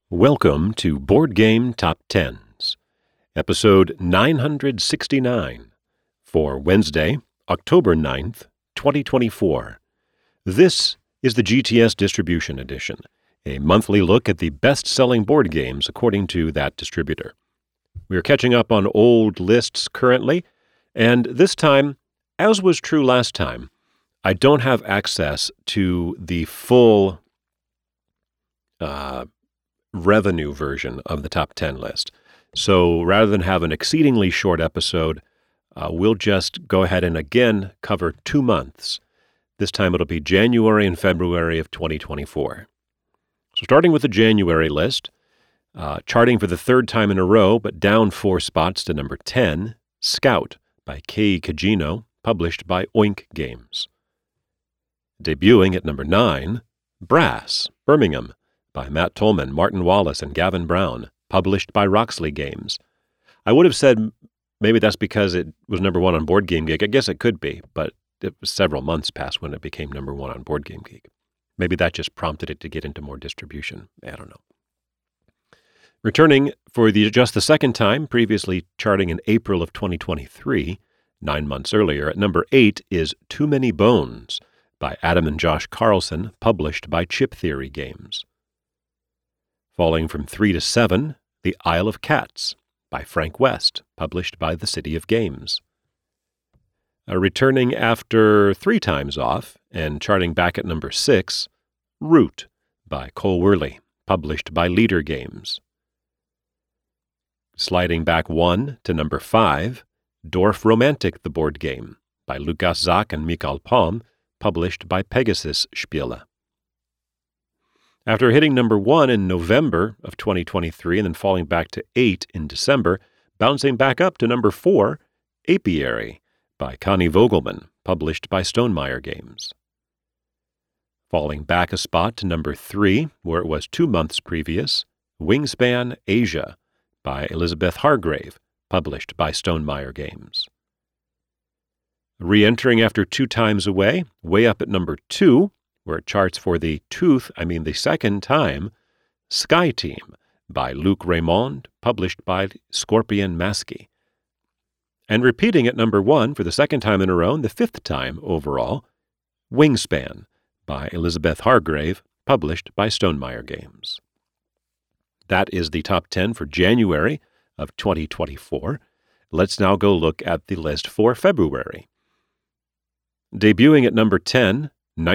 Welcome to Board Game Top Tens, episode 969, for Wednesday, October 9th, 2024. This is the GTS Distribution Edition, a monthly look at the best-selling board games according to that distributor. We are catching up on old lists currently, and this time, as was true last time, I don't have access to the full revenue version of the top 10 list. So rather than have an exceedingly short episode, we'll just go ahead and again cover 2 months. This time it'll be January and February of 2024. So starting with the January list, charting for the third time in a row, but down 4 spots to number 10, Scout by Kei Kajino, published by Oink Games. Debuting at number 9, Brass, Birmingham, by Matt Tolman, Martin Wallace, and Gavin Brown, published by Roxley Games. I would have said maybe that's because it was number 1 on Board Game Geek. I guess it could be, but it was several months past when it became number 1 on Board Game Geek. Maybe that just prompted it to get into more distribution. I don't know. Returning for just the second time, previously charting in April of 2023, 9 months earlier, at number 8 is Too Many Bones by Adam and Josh Carlson, published by Chip Theory Games. Falling from 3 to 7, The Isle of Cats by Frank West, published by the City of Games. Returning after 3 times off and charting back at number 6, Root by Cole Wehrle, published by Leader Games. Sliding back 1 to number 5, Dorf Romantic the Board Game by Lukas Zak and Mikael Palm, published by Pegasus Spiele. After hitting number 1 in November of 2023 and then falling back to 8 in December, bouncing back up to number 4, Apiary by Connie Vogelman, published by Stonemaier Games. Falling back a spot to number 3, where it was 2 months previous, Wingspan Asia by Elizabeth Hargrave, published by Stonemaier Games. Re-entering after 2 times away, way up at number 2, where it charts for the second time, Sky Team by Luc Raymond, published by Scorpion Maskey. And repeating at number 1 for the second time in a row, and the 5th time overall, Wingspan by Elizabeth Hargrave, published by Stonemaier Games. That is the top 10 for January of 2024. Let's now go look at the list for February. Debuting at number 10,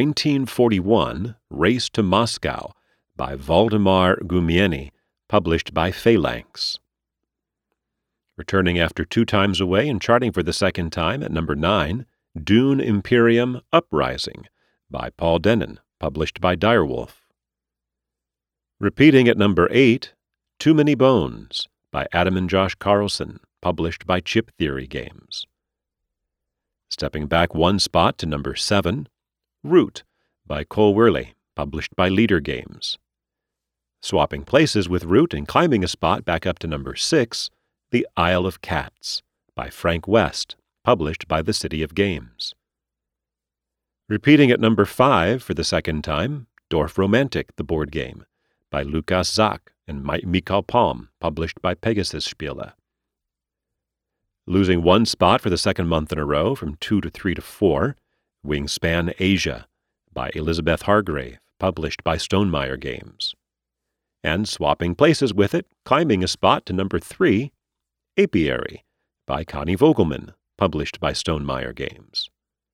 1941, Race to Moscow by Waldemar Gumieni, published by Phalanx. Returning after 2 times away and charting for the second time at number 9, Dune Imperium Uprising by Paul Dennen, published by Direwolf. Repeating at number 8, Too Many Bones by Adam and Josh Carlson, published by Chip Theory Games. Stepping back 1 spot to number 7, Root by Cole Wehrle, published by Leader Games. Swapping places with Root and climbing a spot back up to number 6, The Isle of Cats by Frank West, published by the City of Games. Repeating at number 5 for the second time, Dorf Romantic the Board Game by Lukas Zak and Mikael Palm, published by Pegasus Spiele. Losing 1 spot for the second month in a row from 2 to 3 to 4, Wingspan Asia by Elizabeth Hargrave, published by Stonemaier Games. And swapping places with it, climbing a spot to number 3, Apiary by Connie Vogelman, published by Stonemaier Games.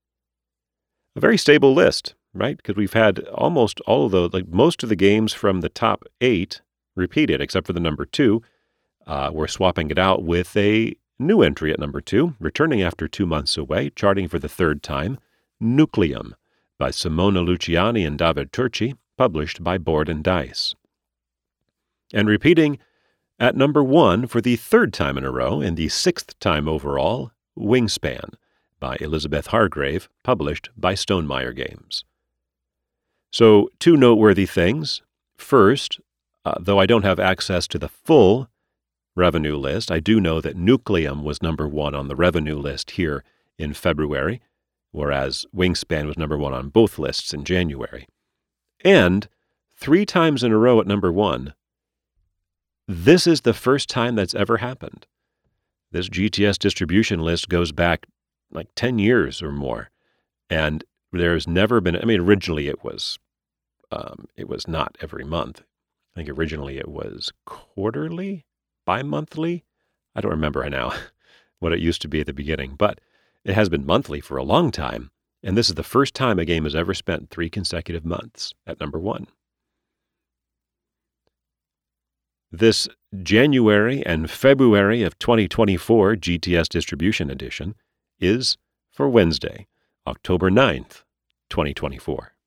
A very stable list, right? Because we've had almost all of most of the games from the top 8 repeated, except for the number 2. We're swapping it out with a new entry at number 2, returning after 2 months away, charting for the 3rd time, Nucleum by Simona Luciani and David Turci, published by Board and Dice. And repeating at number 1 for the 3rd time in a row and the 6th time overall, Wingspan by Elizabeth Hargrave, published by Stonemaier Games. So 2 noteworthy things. First, though I don't have access to the full revenue list, I do know that Nucleum was number 1 on the revenue list here in February, whereas Wingspan was number 1 on both lists in January. And 3 times in a row at number 1, This is the first time that's ever happened. This GTS distribution list goes back like 10 years or more. And there's never been, originally it was not every month. I think originally it was quarterly, bi-monthly. I don't remember right now what it used to be at the beginning, but it has been monthly for a long time. And this is the first time a game has ever spent 3 consecutive months at number 1. This January and February of 2024 GTS Distribution Edition is for Wednesday, October 9th, 2024.